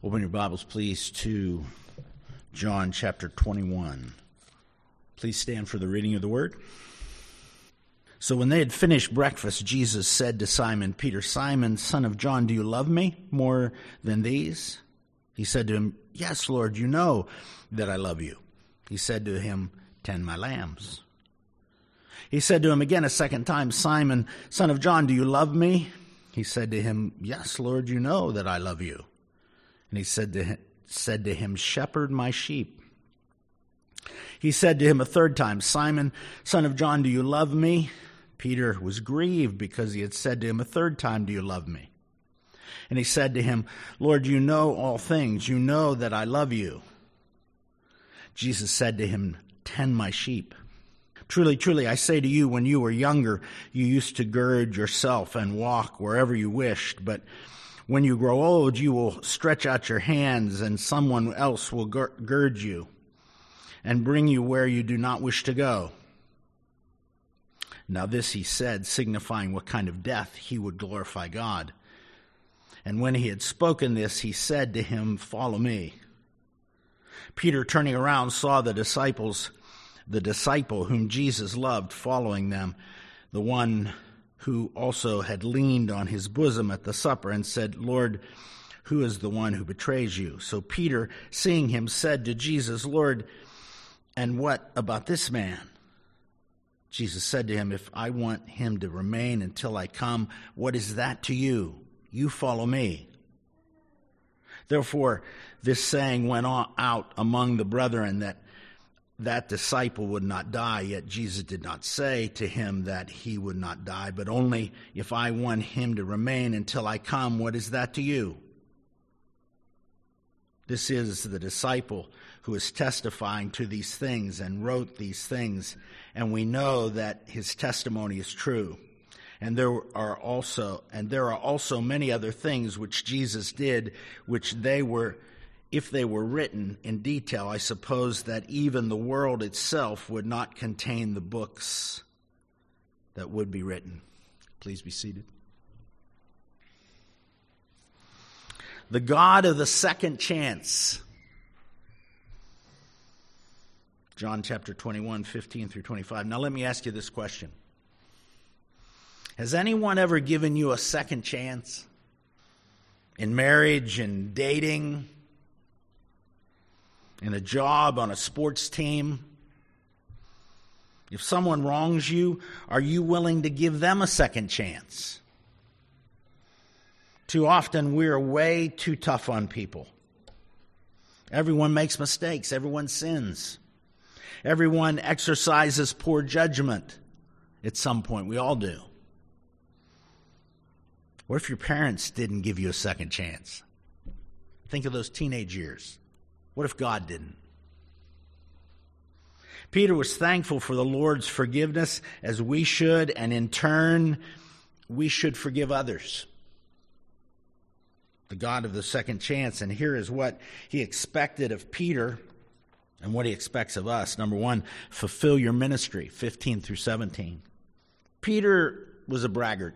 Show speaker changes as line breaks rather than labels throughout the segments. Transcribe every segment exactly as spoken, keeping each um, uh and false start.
Open your Bibles, please, to John chapter twenty-one. Please stand for the reading of the word. So when they had finished breakfast, Jesus said to Simon Peter, "Simon, son of John, do you love me more than these?" He said to him, "Yes, Lord, you know that I love you." He said to him, "Tend my lambs." He said to him again a second time, "Simon, son of John, do you love me?" He said to him, "Yes, Lord, you know that I love you." And he said to him, said to him, "Shepherd my sheep." He said to him a third time, "Simon, son of John, do you love me?" Peter was grieved because he had said to him a third time, "Do you love me?" And he said to him, "Lord, you know all things. You know that I love you." Jesus said to him, "Tend my sheep. Truly, truly, I say to you, when you were younger, you used to gird yourself and walk wherever you wished. But when you grow old, you will stretch out your hands, and someone else will gird you and bring you where you do not wish to go." Now this he said, signifying what kind of death he would glorify God. And when he had spoken this, he said to him, "Follow me." Peter, turning around, saw the disciples, the disciple whom Jesus loved, following them, the one who also had leaned on his bosom at the supper, and said, "Lord, who is the one who betrays you?" So Peter, seeing him, said to Jesus, "Lord, and what about this man?" Jesus said to him, "If I want him to remain until I come, what is that to you? You follow me." Therefore, this saying went on out among the brethren, that that disciple would not die. Yet Jesus did not say to him that he would not die, but only, "If I want him to remain until I come, what is that to you?" This is the disciple who is testifying to these things and wrote these things, and we know that his testimony is true. And there are also and there are also many other things which Jesus did, which they were, if they were written in detail, I suppose that even the world itself would not contain the books that would be written. Please be seated. The God of the second chance. John chapter twenty-one, fifteen through twenty-five. Now let me ask you this question. Has anyone ever given you a second chance? In marriage, in dating, in a job, on a sports team? If someone wrongs you, are you willing to give them a second chance? Too often we're way too tough on people. Everyone makes mistakes. Everyone sins. Everyone exercises poor judgment at some point. We all do. What if your parents didn't give you a second chance? Think of those teenage years. What if God didn't? Peter was thankful for the Lord's forgiveness, as we should, and in turn, we should forgive others. The God of the second chance. And here is what he expected of Peter and what he expects of us. Number one, fulfill your ministry, fifteen through seventeen. Peter was a braggart.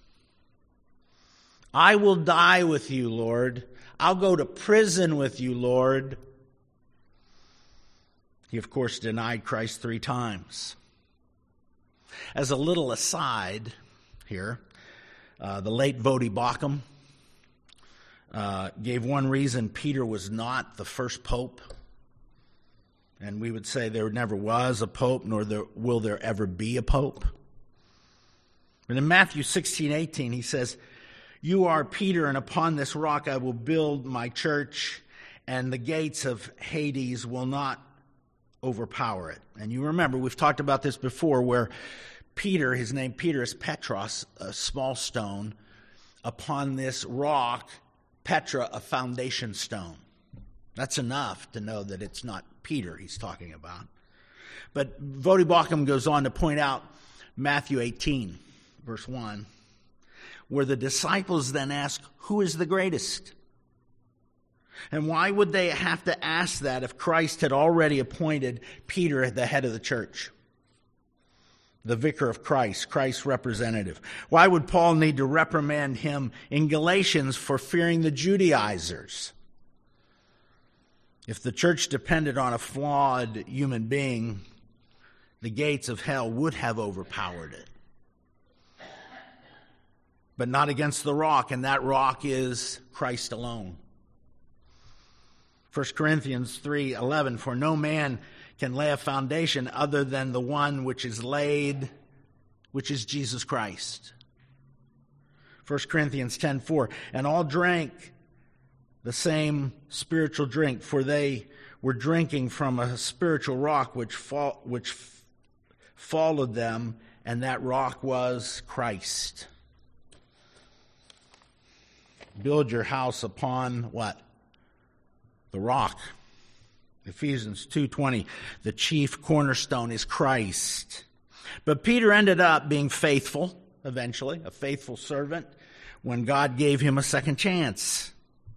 "I will die with you, Lord. I'll go to prison with you, Lord." He, of course, denied Christ three times. As a little aside here, uh, the late Voddie Baucham uh, gave one reason Peter was not the first pope. And we would say there never was a pope, nor there, will there ever be a pope. But in Matthew sixteen, eighteen, he says, "You are Peter, and upon this rock I will build my church, and the gates of Hades will not overpower it." And you remember, we've talked about this before, where Peter, his name Peter is Petros, a small stone. Upon this rock, Petra, a foundation stone. That's enough to know that it's not Peter he's talking about. But Voddie Baucham goes on to point out Matthew eighteen, verse one, where the disciples then ask, "Who is the greatest?" And why would they have to ask that if Christ had already appointed Peter the head of the church? The vicar of Christ, Christ's representative. Why would Paul need to reprimand him in Galatians for fearing the Judaizers? If the church depended on a flawed human being, the gates of hell would have overpowered it. But not against the rock, and that rock is Christ alone. First Corinthians three eleven, for no man can lay a foundation other than the one which is laid, which is Jesus Christ. First Corinthians ten four, and all drank the same spiritual drink, for they were drinking from a spiritual rock which fo- which f- followed them, and that rock was Christ. Build your house upon what? The rock. Ephesians two twenty, the chief cornerstone is Christ. But Peter ended up being faithful, eventually, a faithful servant, when God gave him a second chance.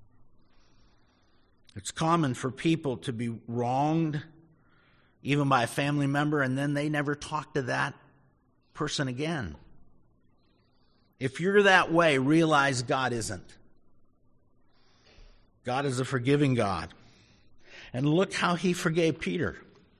It's common for people to be wronged, even by a family member, and then they never talk to that person again. If you're that way, realize God isn't. God is a forgiving God. And look how he forgave Peter.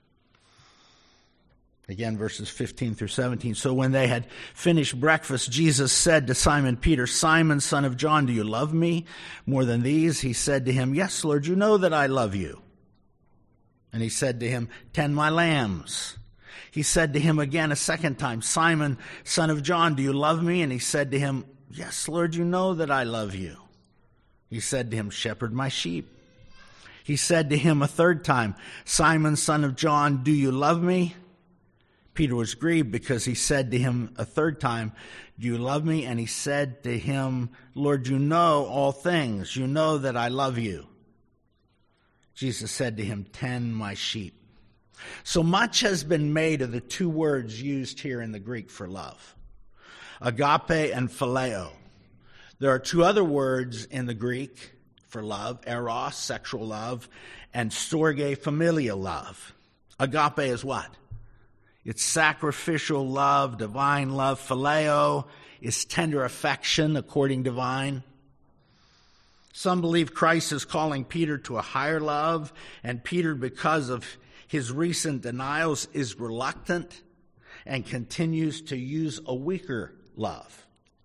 Again, verses fifteen through seventeen. So when they had finished breakfast, Jesus said to Simon Peter, Simon, son of John, do you love me more than these? He said to him, yes, Lord, you know that I love you. And he said to him, tend my lambs. He said to him again a second time, Simon, son of John, do you love me? And he said to him, yes, Lord, you know that I love you. He said to him, shepherd my sheep. He said to him a third time, Simon, son of John, do you love me? Peter was grieved because he said to him a third time, do you love me? And he said to him, Lord, you know all things. You know that I love you. Jesus said to him, tend my sheep. So much has been made of the two words used here in the Greek for love, agape and phileo. There are two other words in the Greek for love, eros, sexual love, and storge, familial love. Agape is what? It's sacrificial love, divine love. Phileo is tender affection, according divine. Some believe Christ is calling Peter to a higher love, and Peter, because of his recent denials, is reluctant and continues to use a weaker love.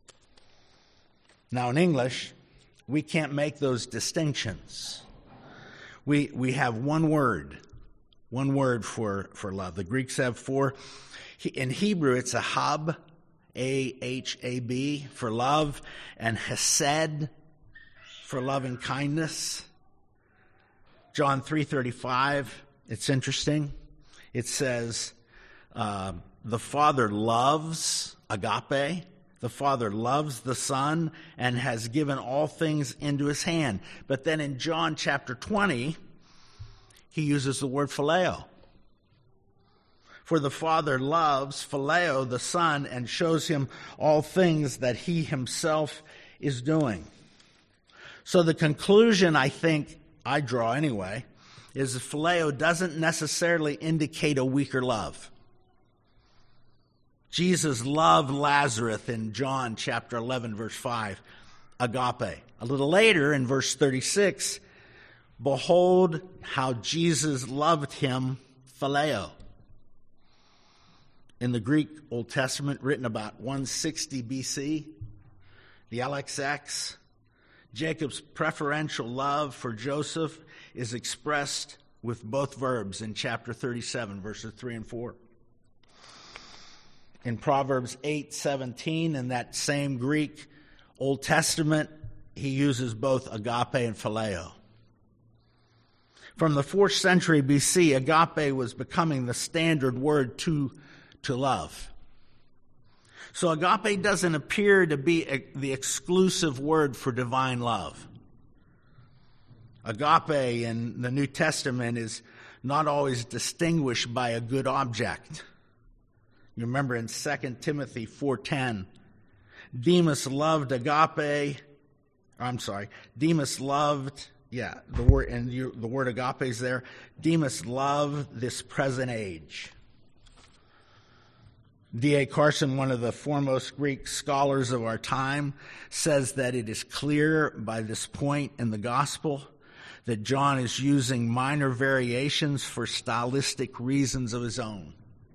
Now, in English, we can't make those distinctions. We we have one word, one word for, for love. The Greeks have four. In Hebrew, it's a hab, A H A B, for love, and hesed, for loving kindness. John three thirty-five, it's interesting. It says, uh, the Father loves, agape, the Father loves the Son and has given all things into his hand. But then in John chapter twenty, he uses the word phileo. For the Father loves, phileo, the Son, and shows him all things that he himself is doing. So the conclusion, I think, I draw anyway, is that phileo doesn't necessarily indicate a weaker love. Jesus loved Lazarus in John chapter eleven, verse five, agape. A little later in verse thirty-six, behold how Jesus loved him, phileo. In the Greek Old Testament, written about one sixty B C, the L X X, Jacob's preferential love for Joseph is expressed with both verbs in chapter thirty-seven, verses three and four. In Proverbs eight seventeen, in that same Greek Old Testament, he uses both agape and phileo. From the fourth century B C, agape was becoming the standard word to, to love. So agape doesn't appear to be a, the exclusive word for divine love. Agape in the New Testament is not always distinguished by a good object. You remember in Second Timothy four ten, Demas loved agape, I'm sorry, Demas loved, yeah, the word, and you, the word agape is there. Demas loved this present age. D A Carson, one of the foremost Greek scholars of our time, says that it is clear by this point in the gospel that John is using minor variations for stylistic reasons of his own.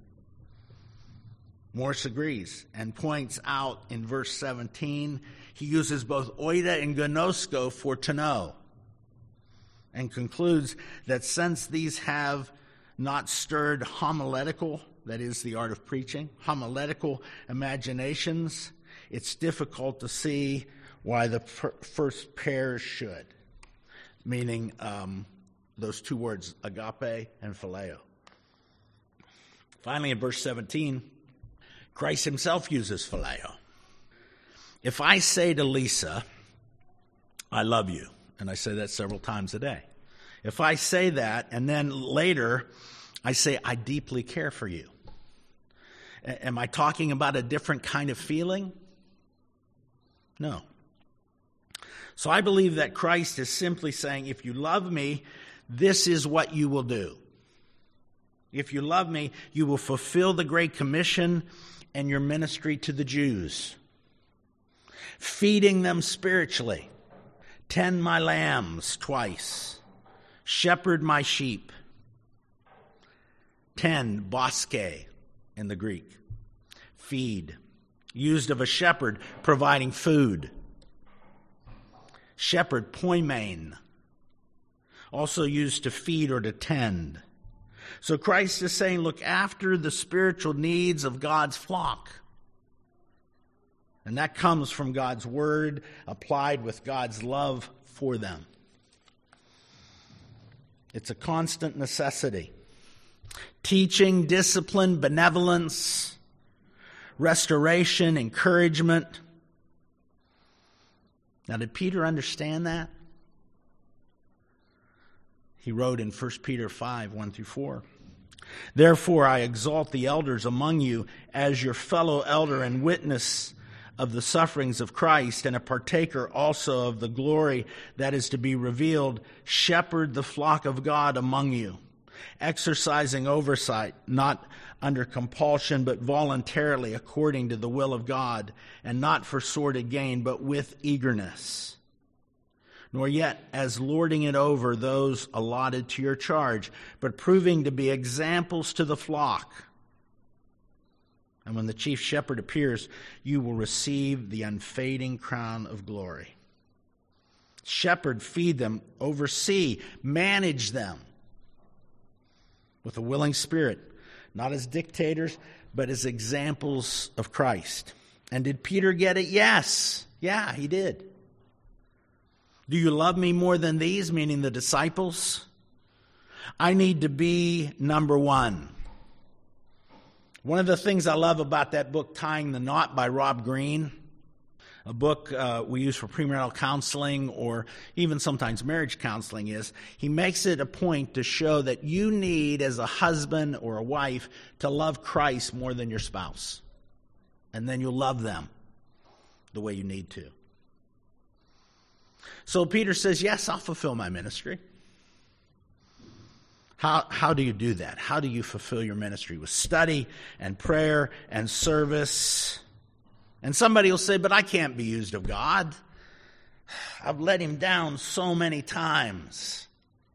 Morse agrees and points out in verse seventeen, he uses both oida and gnosko for to know, and concludes that since these have not stirred homiletical, that is the art of preaching, homiletical imaginations, it's difficult to see why the per- first pair should, meaning um, those two words, agape and phileo. Finally, in verse seventeen, Christ himself uses phileo. If I say to Lisa, I love you, and I say that several times a day. If I say that, and then later I say, I deeply care for you, a- am I talking about a different kind of feeling? No. So I believe that Christ is simply saying, if you love me, this is what you will do. If you love me, you will fulfill the Great Commission and your ministry to the Jews, feeding them spiritually, tend my lambs twice, shepherd my sheep, tend, bosque in the Greek, feed, used of a shepherd providing food. Shepherd, poimen, also used to feed or to tend. So Christ is saying, look after the spiritual needs of God's flock. And that comes from God's word applied with God's love for them. It's a constant necessity. Teaching, discipline, benevolence, restoration, encouragement. Now, did Peter understand that? He wrote in First Peter five, one through four. Therefore, I exalt the elders among you as your fellow elder and witness of the sufferings of Christ, and a partaker also of the glory that is to be revealed. Shepherd the flock of God among you, exercising oversight, not under compulsion, but voluntarily according to the will of God, and not for sordid gain, but with eagerness. Nor yet as lording it over those allotted to your charge, but proving to be examples to the flock. And when the chief shepherd appears, you will receive the unfading crown of glory. Shepherd, feed them, oversee, manage them with a willing spirit, not as dictators, but as examples of Christ. And did Peter get it? Yes. Yeah, he did. Do you love me more than these, meaning the disciples? I need to be number one. One of the things I love about that book, Tying the Knot by Rob Greene, a book uh, we use for premarital counseling or even sometimes marriage counseling, is he makes it a point to show that you need, as a husband or a wife, to love Christ more than your spouse. And then you'll love them the way you need to. So Peter says, yes, I'll fulfill my ministry. How, how do you do that? How do you fulfill your ministry? With study and prayer and service. And somebody will say, but I can't be used of God. I've let him down so many times.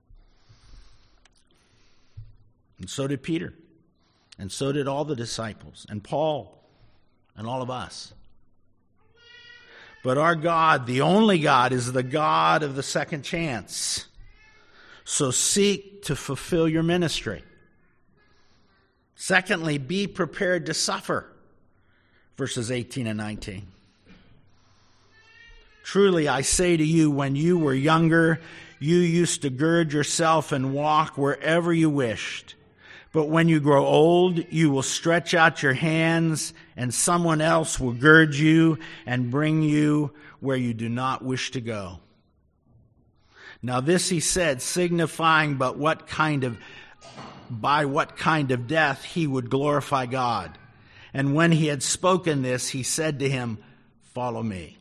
And so did Peter. And so did all the disciples. And Paul. And all of us. But our God, the only God, is the God of the second chance. So seek to fulfill your ministry. Secondly, be prepared to suffer. Verses eighteen and nineteen. Truly, I say to you, when you were younger, you used to gird yourself and walk wherever you wished. But when you grow old, you will stretch out your hands, and someone else will gird you and bring you where you do not wish to go. Now this he said, signifying but what kind of, by what kind of death he would glorify God. And when he had spoken this, he said to him, follow me.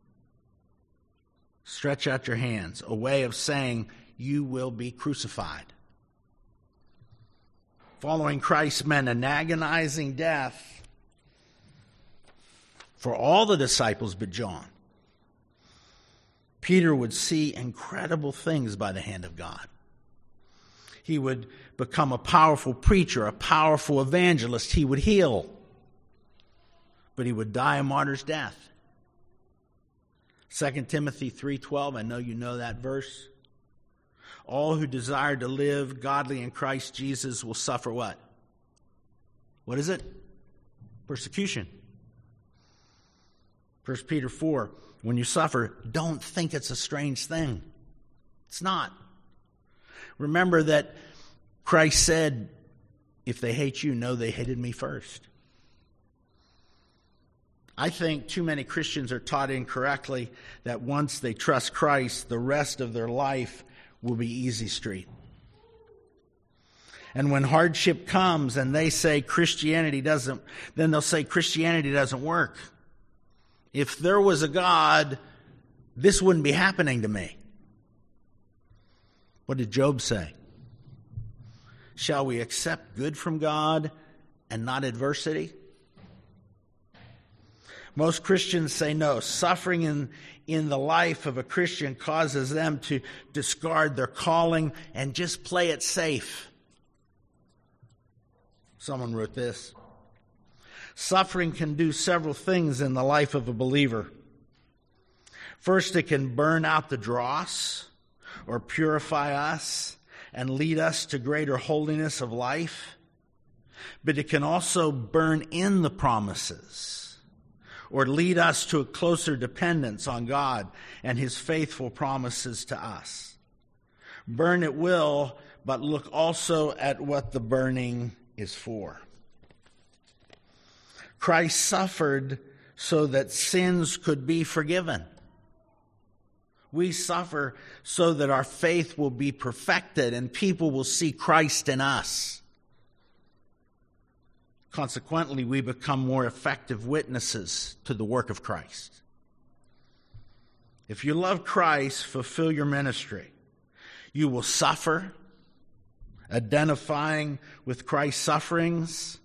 Stretch out your hands, a way of saying you will be crucified. Following Christ meant an agonizing death for all the disciples but John. Peter would see incredible things by the hand of God. He would become a powerful preacher, a powerful evangelist. He would heal. But he would die a martyr's death. Second Timothy three twelve, I know you know that verse. All who desire to live godly in Christ Jesus will suffer what? What is it? Persecution. First Peter four, when you suffer, don't think it's a strange thing. It's not. Remember that Christ said, if they hate you, know they hated me first. I think too many Christians are taught incorrectly that once they trust Christ, the rest of their life will be easy street. And when hardship comes and they say Christianity doesn't, then they'll say Christianity doesn't work. If there was a God, this wouldn't be happening to me. What did Job say? Shall we accept good from God and not adversity? Most Christians say no. Suffering in, in the life of a Christian causes them to discard their calling and just play it safe. Someone wrote this. Suffering can do several things in the life of a believer. First, it can burn out the dross or purify us and lead us to greater holiness of life. But it can also burn in the promises or lead us to a closer dependence on God and His faithful promises to us. Burn it will, but look also at what the burning is for. Christ suffered so that sins could be forgiven. We suffer so that our faith will be perfected and people will see Christ in us. Consequently, we become more effective witnesses to the work of Christ. If you love Christ, fulfill your ministry. You will suffer, identifying with Christ's sufferings.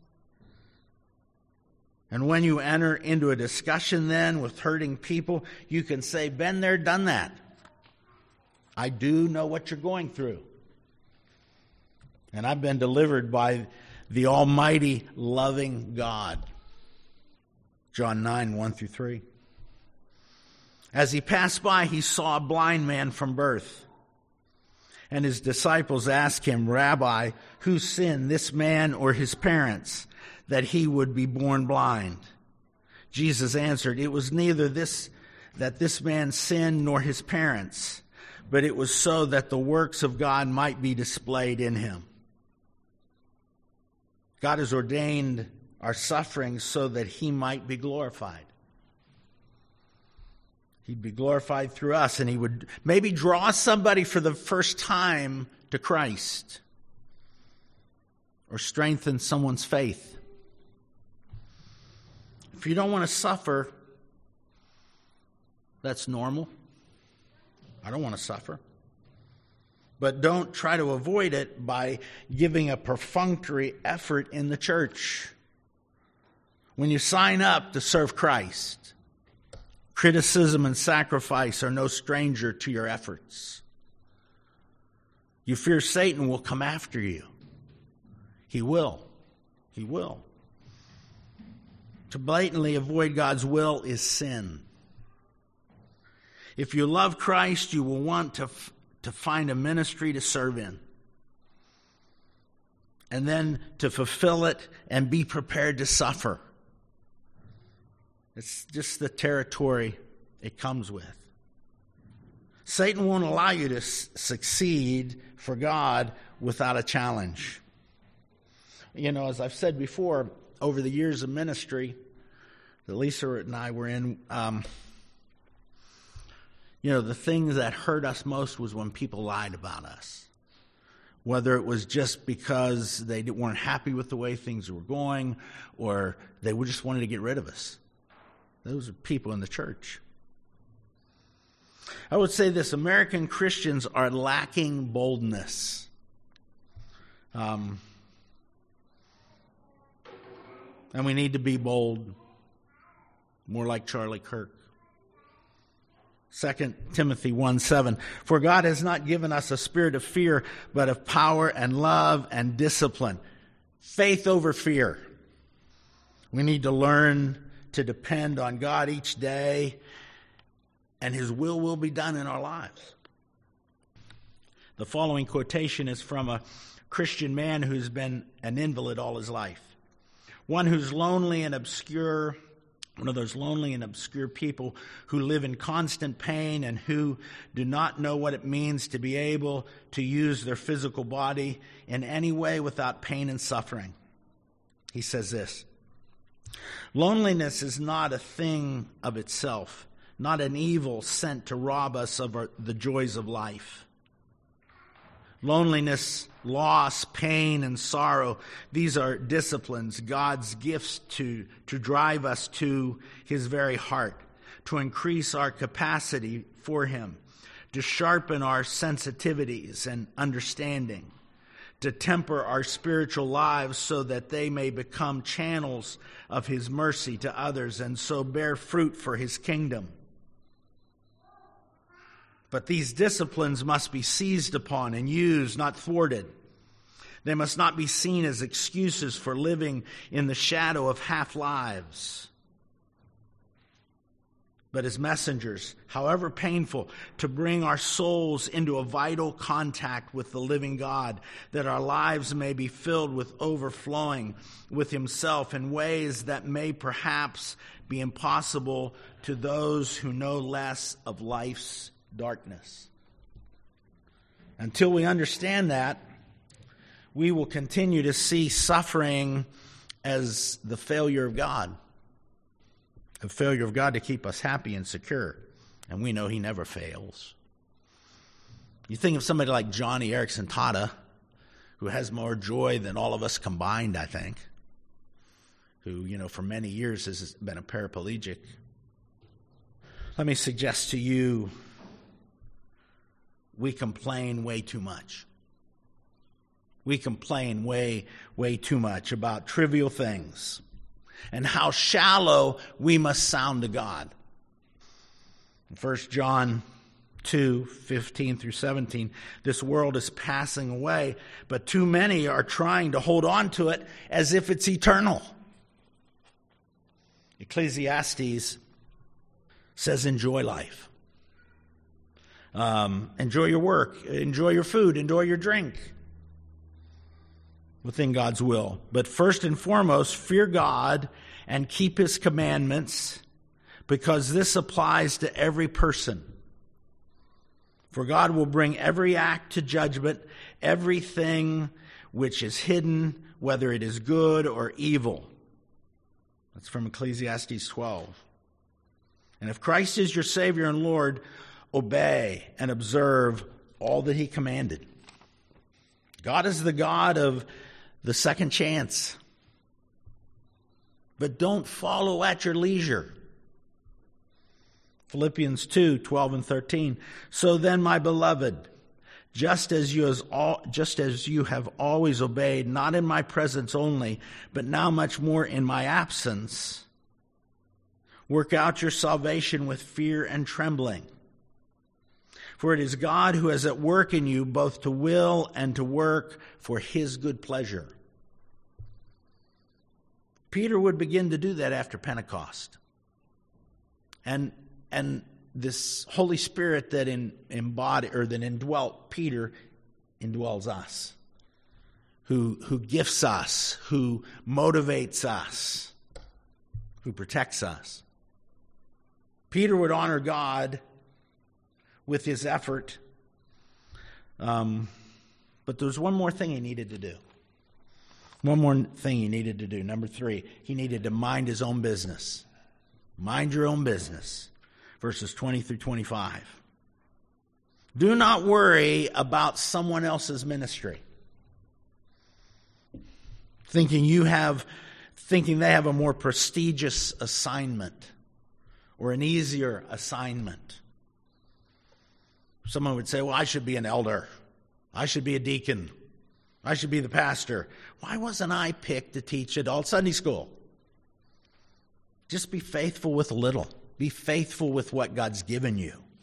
And when you enter into a discussion then with hurting people, you can say, been there, done that. I do know what you're going through. And I've been delivered by the almighty, loving God. John nine, one through three. As he passed by, he saw a blind man from birth. And his disciples asked him, Rabbi, who sinned, this man or his parents, that he would be born blind? Jesus answered, it was neither this that this man sinned nor his parents, but it was so that the works of God might be displayed in him. God has ordained our suffering so that he might be glorified. He'd be glorified through us, and he would maybe draw somebody for the first time to Christ or strengthen someone's faith. If you don't want to suffer, that's normal. I don't want to suffer. But don't try to avoid it by giving a perfunctory effort in the church. When you sign up to serve Christ, criticism and sacrifice are no stranger to your efforts. You fear Satan will come after you. He will. He will. To blatantly avoid God's will is sin. If you love Christ, you will want to, to find a ministry to serve in. And then to fulfill it and be prepared to suffer. It's just the territory it comes with. Satan won't allow you to s- succeed for God without a challenge. You know, as I've said before, over the years of ministry that Lisa and I were in, um, you know, the things that hurt us most was when people lied about us. Whether it was just because they weren't happy with the way things were going, or they just wanted to get rid of us. Those are people in the church. I would say this, American Christians are lacking boldness. Um, and we need to be bold, more like Charlie Kirk. Second Timothy one seven, for God has not given us a spirit of fear, but of power and love and discipline. Faith over fear. We need to learn to depend on God each day, and His will will be done in our lives. The following quotation is from a Christian man who's been an invalid all his life. One who's lonely and obscure, one of those lonely and obscure people who live in constant pain and who do not know what it means to be able to use their physical body in any way without pain and suffering. He says this, loneliness is not a thing of itself, not an evil sent to rob us of our, the joys of life. Loneliness, loss, pain, and sorrow, these are disciplines, God's gifts to, to drive us to His very heart, to increase our capacity for Him, to sharpen our sensitivities and understanding, to temper our spiritual lives so that they may become channels of His mercy to others and so bear fruit for His kingdom. But these disciplines must be seized upon and used, not thwarted. They must not be seen as excuses for living in the shadow of half-lives, but as messengers, however painful, to bring our souls into a vital contact with the living God, that our lives may be filled with overflowing with Himself in ways that may perhaps be impossible to those who know less of life's darkness. Until we understand that, we will continue to see suffering as the failure of God. The failure of God to keep us happy and secure. And we know He never fails. You think of somebody like Johnny Erickson Tata, who has more joy than all of us combined, I think. Who, you know, for many years has been a paraplegic. Let me suggest to you, we complain way too much. We complain way, way too much about trivial things and how shallow we must sound to God. In First John two, fifteen through seventeen, this world is passing away, but too many are trying to hold on to it as if it's eternal. Ecclesiastes says enjoy life. Um, enjoy your work, enjoy your food, enjoy your drink within God's will. But first and foremost, fear God and keep His commandments, because this applies to every person. For God will bring every act to judgment, everything which is hidden, whether it is good or evil. That's from Ecclesiastes twelve. And if Christ is your Savior and Lord, obey and observe all that He commanded. God is the God of the second chance. But don't follow at your leisure. Philippians two, twelve and thirteen. So then, my beloved, just as you as all, just as you have always obeyed, not in my presence only, but now much more in my absence, work out your salvation with fear and trembling. For it is God who is at work in you both to will and to work for His good pleasure. Peter would begin to do that after Pentecost. And and this Holy Spirit that in, embodied or that indwelt Peter indwells us. Who who gifts us, who motivates us, who protects us. Peter would honor God with his effort. Um, but there was one more thing he needed to do. One more thing he needed to do. Number three, he needed to mind his own business. Mind your own business. Verses twenty through twenty-five. Do not worry about someone else's ministry. Thinking you have, thinking they have a more prestigious assignment or an easier assignment. Someone would say, well, I should be an elder. I should be a deacon. I should be the pastor. Why wasn't I picked to teach adult Sunday school? Just be faithful with a little. Be faithful with what God's given you.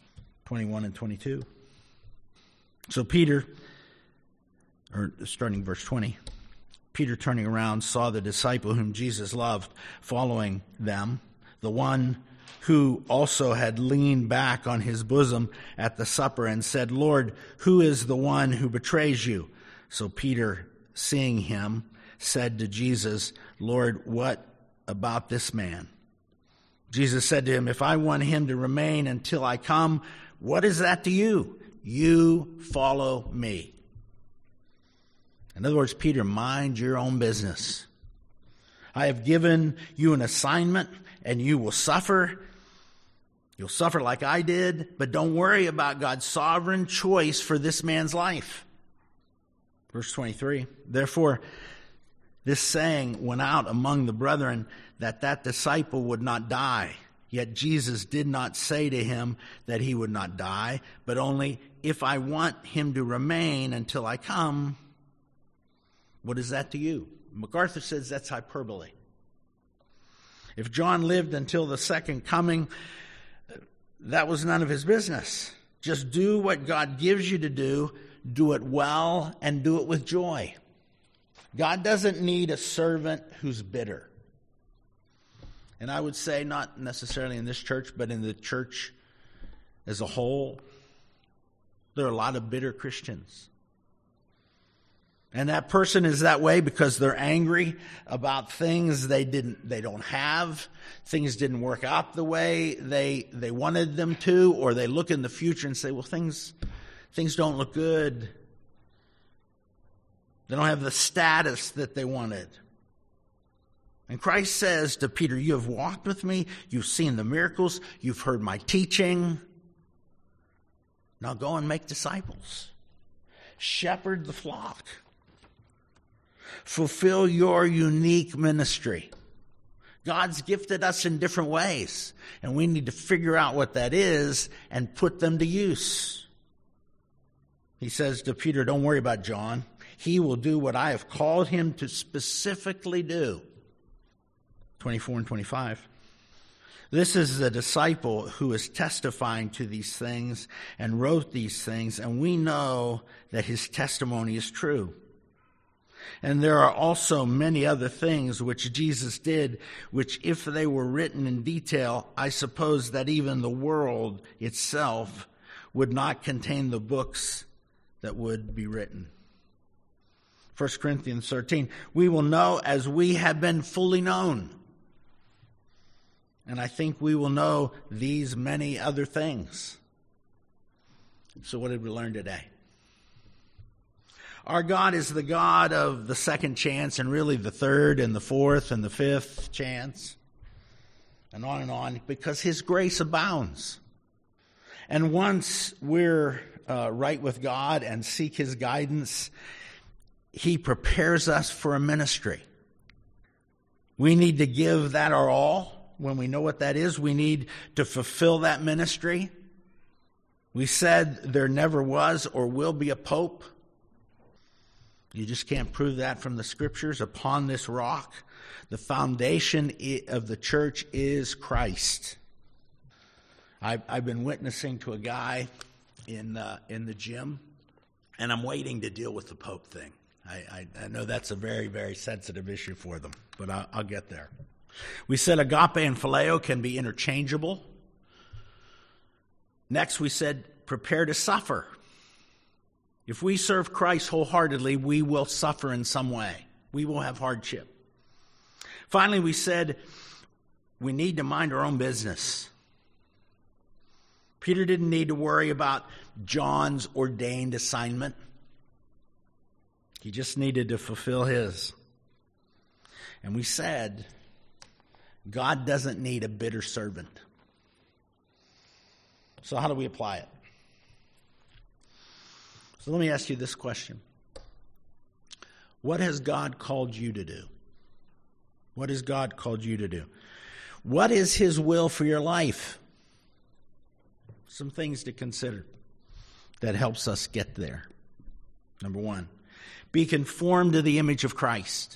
twenty-one and twenty-two. So Peter, or starting verse twenty, Peter turning around saw the disciple whom Jesus loved following them, the one who also had leaned back on his bosom at the supper and said, Lord, who is the one who betrays you? So Peter, seeing him, said to Jesus, Lord, what about this man? Jesus said to him, if I want him to remain until I come, what is that to you? You follow me. In other words, Peter, mind your own business. I have given you an assignment, and you will suffer. You'll suffer like I did, but don't worry about God's sovereign choice for this man's life. Verse twenty-three, therefore, this saying went out among the brethren that that disciple would not die. Yet Jesus did not say to him that he would not die, but only, if I want him to remain until I come, what is that to you? MacArthur says that's hyperbole. If John lived until the second coming, that was none of his business. Just do what God gives you to do, do it well, and do it with joy. God doesn't need a servant who's bitter. And I would say not necessarily in this church, but in the church as a whole, there are a lot of bitter Christians. And that person is that way because they're angry about things they didn't, they don't have. Things didn't work out the way they they wanted them to, or they look in the future and say, well, things things don't look good. They don't have the status that they wanted. And Christ says to Peter, you have walked with me, you've seen the miracles, you've heard my teaching. Now go and make disciples. Shepherd the flock. Fulfill your unique ministry. God's gifted us in different ways, and we need to figure out what that is and put them to use. He says to Peter, don't worry about John. He will do what I have called him to specifically do. twenty-four and twenty-five. This is the disciple who is testifying to these things and wrote these things, and we know that his testimony is true. And there are also many other things which Jesus did, which if they were written in detail, I suppose that even the world itself would not contain the books that would be written. First Corinthians thirteen, we will know as we have been fully known. And I think we will know these many other things. So what did we learn today? Our God is the God of the second chance, and really the third and the fourth and the fifth chance, and on and on, because his grace abounds. And once we're uh, right with God and seek his guidance, he prepares us for a ministry. We need to give that our all. When we know what that is, we need to fulfill that ministry. We said there never was or will be a pope. You just can't prove that from the scriptures. Upon this rock, the foundation of the church is Christ. I've, I've been witnessing to a guy in uh, in the gym, and I'm waiting to deal with the Pope thing. I, I, I know that's a very, very sensitive issue for them, but I'll, I'll get there. We said agape and phileo can be interchangeable. Next, we said prepare to suffer. If we serve Christ wholeheartedly, we will suffer in some way. We will have hardship. Finally, we said we need to mind our own business. Peter didn't need to worry about John's ordained assignment. He just needed to fulfill his. And we said God doesn't need a bitter servant. So how do we apply it? So let me ask you this question. What has God called you to do? What has God called you to do? What is his will for your life? Some things to consider that helps us get there. Number one, be conformed to the image of Christ.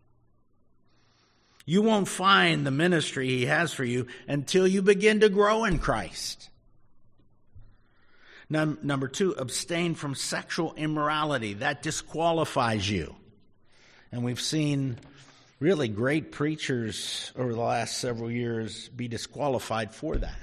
You won't find the ministry he has for you until you begin to grow in Christ. Num- number two, abstain from sexual immorality. That disqualifies you. And we've seen really great preachers over the last several years be disqualified for that.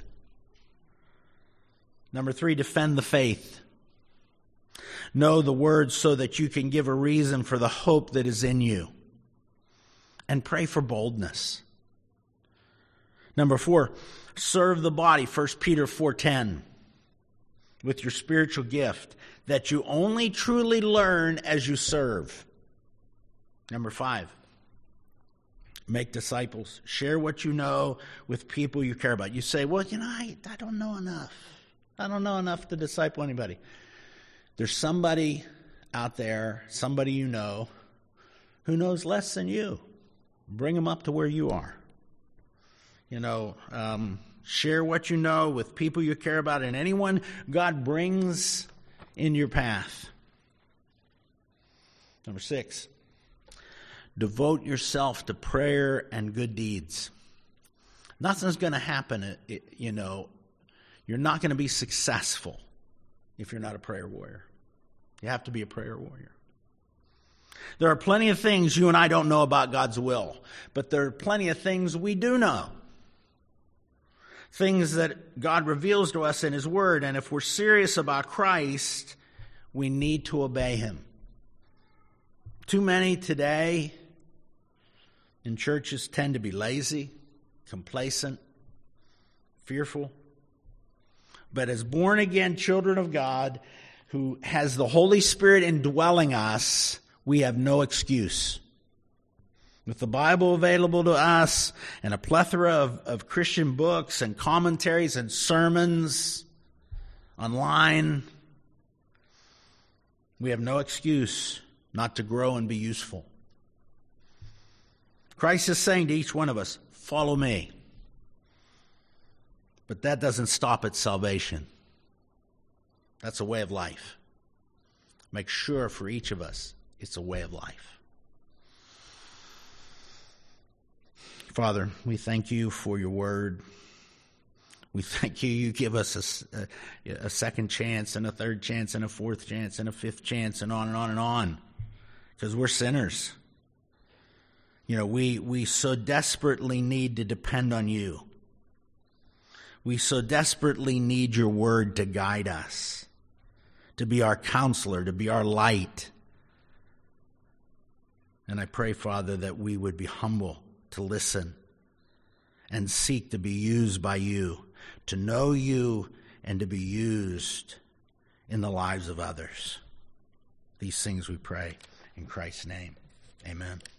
Number three, defend the faith. Know the word so that you can give a reason for the hope that is in you. And pray for boldness. Number four, serve the body, First Peter four ten, with your spiritual gift, that you only truly learn as you serve. Number five, make disciples. Share what you know with people you care about. You say, well, you know, I, I don't know enough. I don't know enough to disciple anybody. There's somebody out there, somebody you know, who knows less than you. Bring them up to where you are. You know, um, share what you know with people you care about and anyone God brings in your path. Number six, devote yourself to prayer and good deeds. Nothing's going to happen, you know. You're not going to be successful if you're not a prayer warrior. You have to be a prayer warrior. There are plenty of things you and I don't know about God's will, but there are plenty of things we do know. Things that God reveals to us in His Word, and if we're serious about Christ, we need to obey Him. Too many today in churches tend to be lazy, complacent, fearful. But as born-again children of God, who has the Holy Spirit indwelling us, we have no excuse. With the Bible available to us and a plethora of, of Christian books and commentaries and sermons online, we have no excuse not to grow and be useful. Christ is saying to each one of us, follow me. But that doesn't stop at salvation. That's a way of life. Make sure for each of us it's a way of life. Father, we thank you for your word. We thank you you give us a, a, a second chance and a third chance and a fourth chance and a fifth chance and on and on and on. Because we're sinners. You know, we, we so desperately need to depend on you. We so desperately need your word to guide us, to be our counselor, to be our light. And I pray, Father, that we would be humble to listen and seek to be used by you, to know you and to be used in the lives of others. These things we pray in Christ's name. Amen.